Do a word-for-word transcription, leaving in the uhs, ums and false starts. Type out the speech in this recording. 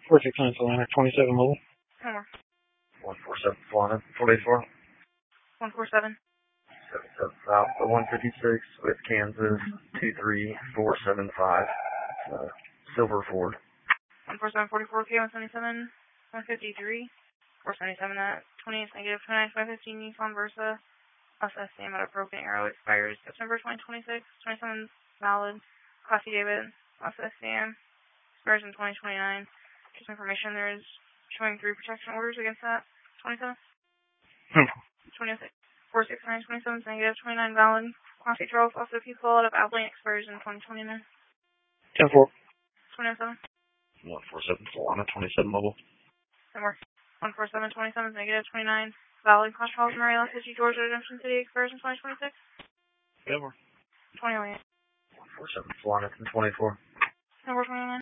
four six nine Solana, twenty-seven mobile. One more. one four seven Solana, forty-four. one four seven. seven seven South, one fifty-six with Kansas, two three four seven five. Uh, Silver Ford. one four seven forty-four K, one seventy-seven, one fifty-three, four seventy-seven at twenty-eight negative twenty-nine five fifteen Nissan Versa. S S C M at a broken arrow expires September twenty twenty-six, twenty-seven valid. Classy David, S S C M, expires in twenty twenty-nine. Just information, there is showing three protection orders against that. twenty-seven? Hmm. twenty-six. four six nine twenty-seven, negative twenty-nine valid. Classy Charles, also people out of Abilene, expires in twenty twenty-nine. ten four. twenty oh seven. one four seven Solana, twenty-seven mobile. Ten more. one four seven twenty-seven, negative twenty-nine. Valid. Class Charles, Maryland, City, Georgia, Redemption City, expires in twenty twenty-six. ten four. twenty oh eight. one four seven Solana, ten twenty-four. Number twenty-nine.